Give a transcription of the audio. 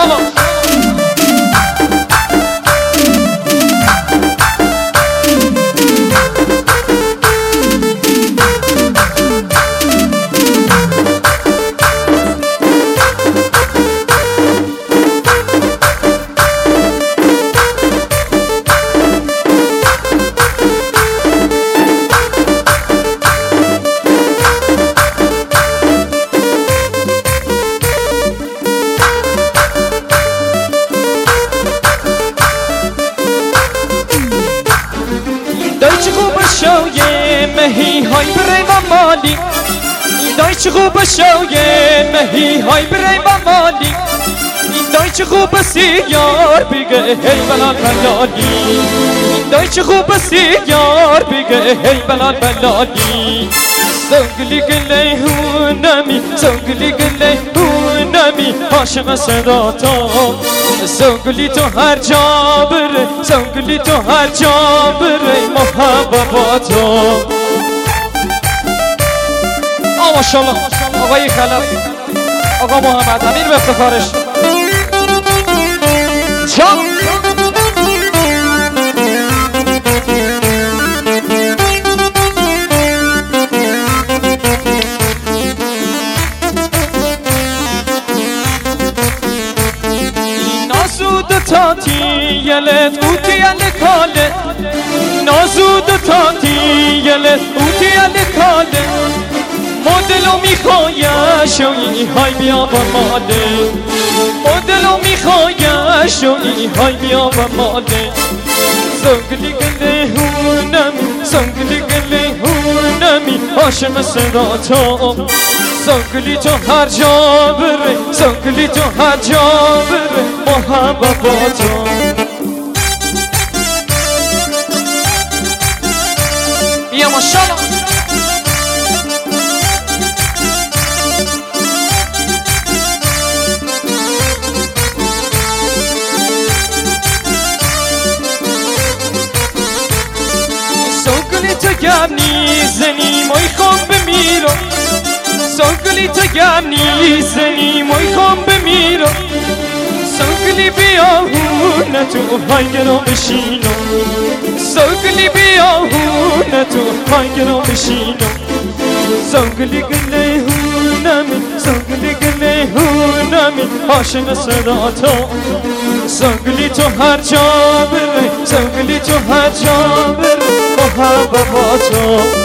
ماشاءالله. دایچ خوب شویه مهی های برای و مالی دایچ خوب شویه مهی های برای و مالی دایچ خوب سیار بگه هی بلال بلالی دایچ خوب سیار بگه هی بلال بلالی سنگلی گلی هونمی سنگلی گلی هونمی عاشق صداتا سنگلی تو هر جا بره سنگلی تو هر جا بره محبباتا. ماشاءالله آقای خلب آقا محمد امیر به افتخارش جان. تاتی یلت اوتی یل کاله نازود تاتی یلت اوتی یل کاله مدلو میخواه شویی های بیا با ماله مدلو میخواه شویی های بیا با ماله سنگلی گله هونمی سنگلی گله هونمی عاشق صداتا سنگلی تو هر جا بره سنگلی تو هر جا بره محبباتا. بیا ماشاءالله. سنگلی تو گم نیزنی مای خوام بمیرم سنگلی تو گم نیزنی مای خوام بمیرم سنگلی بیا هونه تو هنگرو بشینم سنگلی بیا هونه تو هنگرو بشینم سنگلی گله هونمی سنگلی گله هونمی عاشق صداتا سنگلی تو هر جا بره سنگلی تو هر جا بره محبباتا.